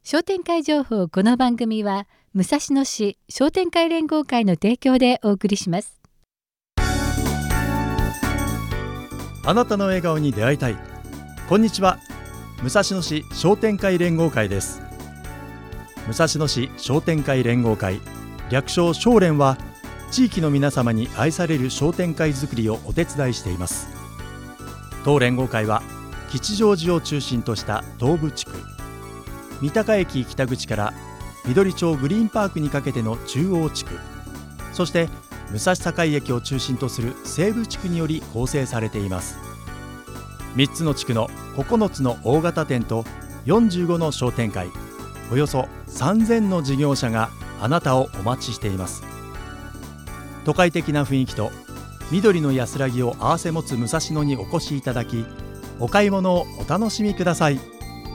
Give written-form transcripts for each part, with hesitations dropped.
商店会情報。この番組は武蔵野市商店会連合会の提供でお送りします。 あなたの笑顔に出会いたい。こんにちは。武蔵野市商店会連合会です。武蔵野市商店会連合会、略称商連は、地域の皆様に愛される商店会づくりをお手伝いしています。当連合会は吉祥寺を中心とした東部地区、三鷹駅北口から緑町グリーンパークにかけての中央地区、そして武蔵境駅を中心とする西部地区により構成されています。3つの地区の9つの大型店と45の商店会、およそ3000の事業者があなたをお待ちしています。都会的な雰囲気と緑の安らぎを併せ持つ武蔵野にお越しいただき、お買い物をお楽しみください。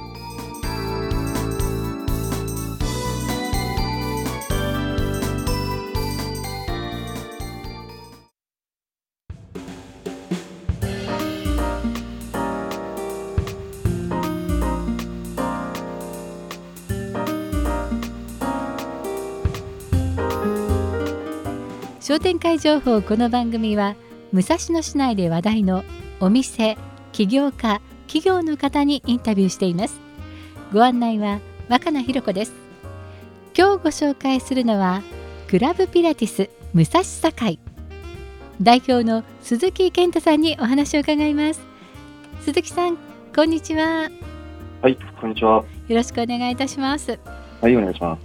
商店会情報。この番組は武蔵野市内で話題のお店、起業家、企業の方にインタビューしています。ご案内は若菜ひ子です。今日ご紹介するのはクラブピラティス武蔵境代表の鈴木健太さんにお話を伺います。鈴木さん、こんにちは。 はい、こんにちは。 よろしくお願いいたします。 はい、お願いします。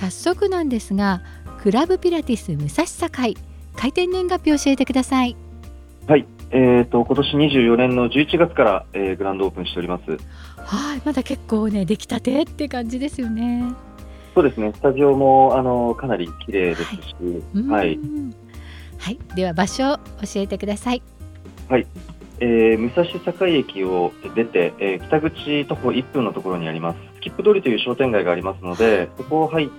早速なんですが、クラブピラティス武蔵境、開店年月日を教えてください。 はい、今年24年の11月から、グランドオープンしております。 はい、まだ結構ね、出来たてって感じですよね。 そうですね、スタジオもかなり綺麗ですし、はい、 はい、では場所を教えてください。 はい、武蔵境駅を出て、北口徒歩1分のところにありますスキップ通りという商店街がありますので、そこを入って、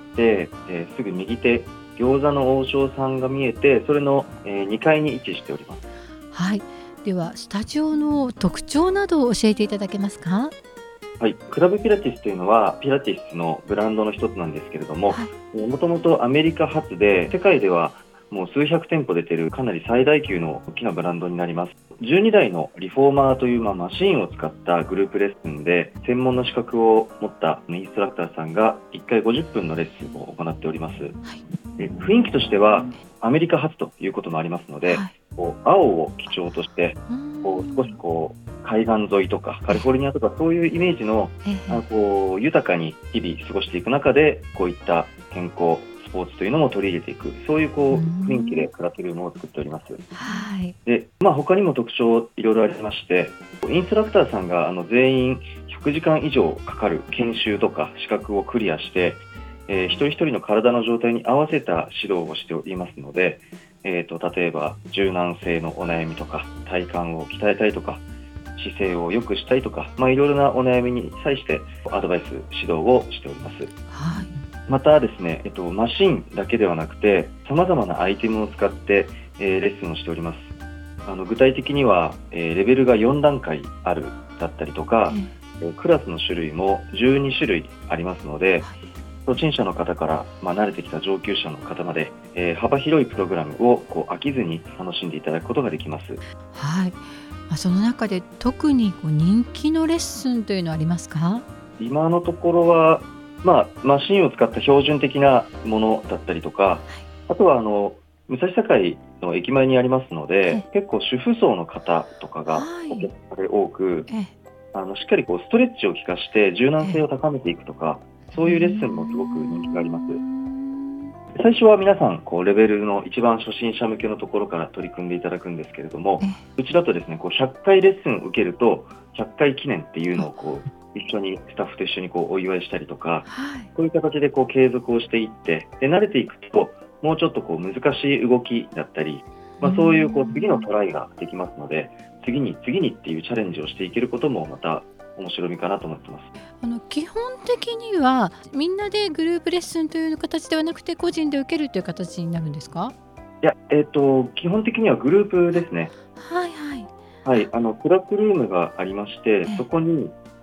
すぐ右手、餃子の王将さんが見えて、それの、2階に位置しております。 はい、ではスタジオの特徴などを教えていただけますか。 はい、クラブピラティスというのはピラティスのブランドの一つなんですけれども、もともとアメリカ発で、世界ではもう数百店舗出ているかなり最大級の大きなブランドになります。12台のリフォーマーという、マシンを使ったグループレッスンで、専門の資格を持ったインストラクターさんが1回50分のレッスンを行っております。雰囲気としてはアメリカ発ということもありますので、青を基調として、少し海岸沿いとかカリフォルニアとか、そういうイメージの、豊かに日々過ごしていく中で、こういった健康スポーツというのも取り入れていく、そういう雰囲気で暮らせるものを作っております。 はい、 で、他にも特徴いろいろありまして、インストラクターさんが全員100時間以上かかる研修とか資格をクリアして、一人一人の体の状態に合わせた指導をしておりますので、例えば柔軟性のお悩みとか、体幹を鍛えたいとか、姿勢を良くしたいとか、いろいろなお悩みに際してアドバイス、指導をしております。 はい、 またですね、マシンだけではなくて、様々なアイテムを使って、レッスンをしております。具体的には、レベルが4段階あるだったりとか、クラスの種類も12種類ありますので、初心者の方から、慣れてきた上級者の方まで、幅広いプログラムを飽きずに楽しんでいただくことができます。 はい、その中で特に人気のレッスンというのはありますか。 今のところは、マシンを使った標準的なものだったりとか、あとは武蔵境の駅前にありますので、結構主婦層の方とかが多く、しっかりストレッチを効かして柔軟性を高めていくとか、そういうレッスンもすごく人気があります。最初は皆さんレベルの一番初心者向けのところから取り組んでいただくんですけれども、うちだとですね、100回レッスンを受けると100回記念っていうのを一緒にスタッフと一緒にお祝いしたりとか、こういう形で継続をしていって、で慣れていくともうちょっと難しい動きだったり、そういう次のトライができますので、次にっていうチャレンジをしていけることもまた面白みかなと思ってます。 基本的にはみんなでグループレッスンという形ではなくて、個人で受けるという形になるんですか。 いや、基本的にはグループですね。 はいはい、 はい、クラックルームがありまして、そこに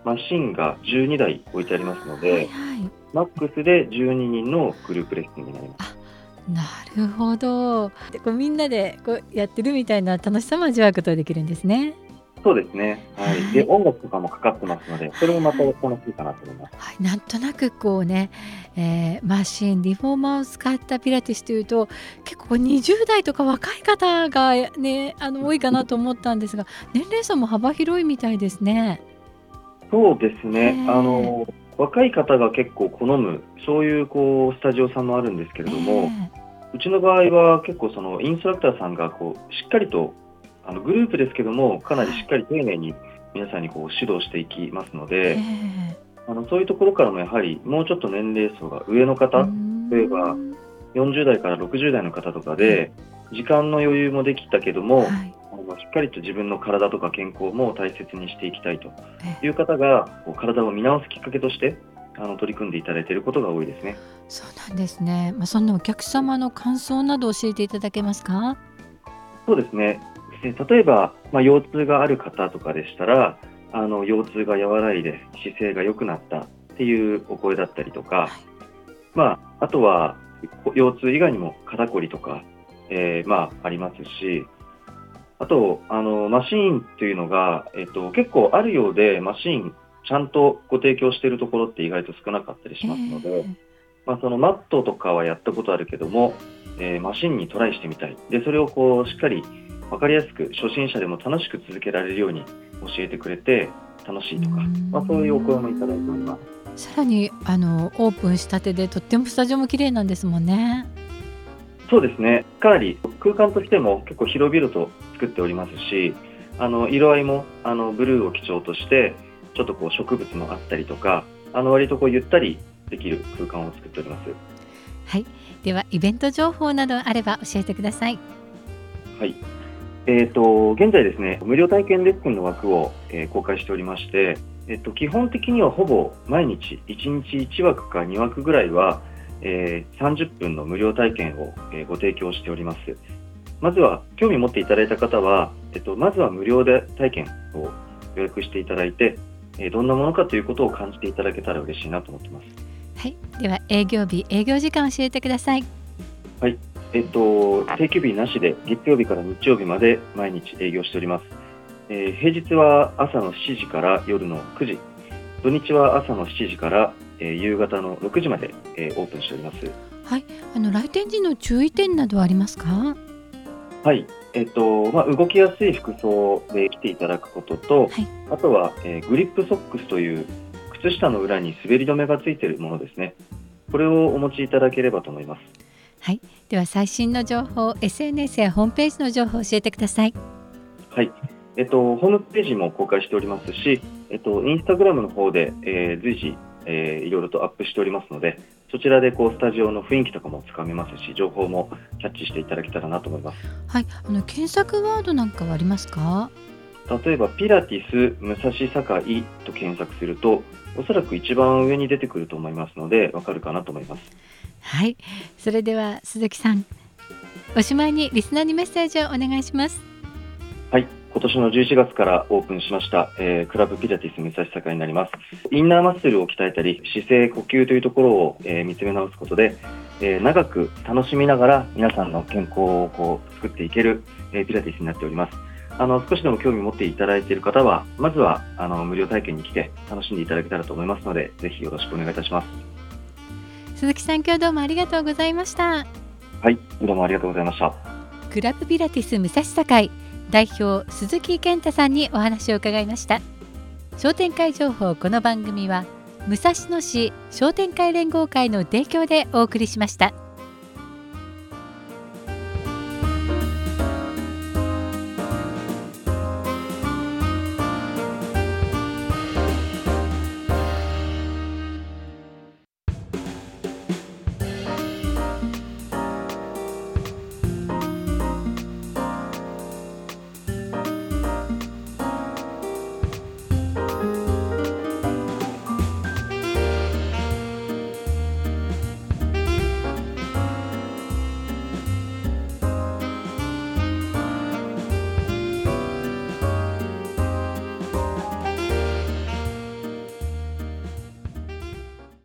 マシンが12台置いてありますので、 はいはい、 マックスで12人のグループレッスンになります。 なるほど。でみんなでやってるみたいな楽しさも味わうことができるんですね。 そうですね。はい。で、音楽とかもかかってますので、それもまた楽しいかなと思います。 はい、なんとなくマシン、リフォーマーを使ったピラティスというと、結構20代とか若い方がね、多いかなと思ったんですが、年齢差も幅広いみたいですね。 そうですね。若い方が結構好む、そういうスタジオさんもあるんですけれども、うちの場合は結構そのインストラクターさんがしっかりとグループですけども、かなりしっかり丁寧に皆さんに指導していきますので、そういうところからもやはりもうちょっと年齢層が上の方、例えば40代から60代の方とかで、時間の余裕もできたけども、しっかりと自分の体とか健康も大切にしていきたいという方が、体を見直すきっかけとして取り組んでいただいていることが多いですね。 そうなんですね。そんなお客様の感想など教えていただけますか？ そうですね。例えば、腰痛がある方とかでしたら、腰痛が和らいで姿勢が良くなったっていうお声だったりとか、あとは腰痛以外にも肩こりとか、ありますし、あとマシーンというのが、結構あるようで、マシーンちゃんとご提供しているところって意外と少なかったりしますので、そのマットとかはやったことあるけども、マシンにトライしてみたい。で、それをしっかり分かりやすく初心者でも楽しく続けられるように教えてくれて楽しいとか、そういうお声もいただいております。 さらにオープンしたてでとってもスタジオも綺麗なんですもんね。 そうですね。かなり空間としても結構広々と作っておりますし、色合いもブルーを基調としてちょっと植物もあったりとか、割とゆったりできる空間を作っております。 はい。ではイベント情報などあれば教えてください。 はい。現在ですね、無料体験レッスンの枠を、公開しておりまして、基本的にはほぼ毎日1日1枠か2枠ぐらいは、30分の無料体験を、ご提供しております。まずは興味持っていただいた方は、まずは無料で体験を予約していただいて、どんなものかということを感じていただけたら嬉しいなと思っています。 はい。では営業日、営業時間を教えてください。 はい。定休日なしで月曜日から日曜日まで毎日営業しております。平日は朝の7時から夜の9時、土日は朝の7時から、夕方の6時まで、オープンしております。 はい。来店時の注意点などはありますか？ はい。動きやすい服装で来ていただくことと、あとは、グリップソックスという靴下の裏に滑り止めがついているものですね。これをお持ちいただければと思います。 はい。では最新の情報、SNS やホームページの情報を教えてください。 はい。ホームページも公開しておりますし、インスタグラムの方で、随時、いろいろとアップしておりますので、そちらでスタジオの雰囲気とかもつかめますし、情報もキャッチしていただけたらなと思います。 はい。検索ワードなんかはありますか？ 例えばピラティス武蔵境と検索すると、おそらく一番上に出てくると思いますので、わかるかなと思います。 はい。それでは鈴木さん、おしまいにリスナーにメッセージをお願いします。 はい。今年の11月からオープンしました、クラブピラティス武蔵境になります。インナーマッスルを鍛えたり、姿勢、呼吸というところを、見つめ直すことで、長く楽しみながら皆さんの健康を作っていける、ピラティスになっております。少しでも興味を持っていただいている方は、まずは無料体験に来て楽しんでいただけたらと思いますので、ぜひよろしくお願いいたします。 鈴木さん、今日どうもありがとうございました。 はい、どうもありがとうございました。 クラブピラティス武蔵境代表鈴木健太さんにお話を伺いました。商店会情報、この番組は武蔵野市商店会連合会の提供でお送りしました。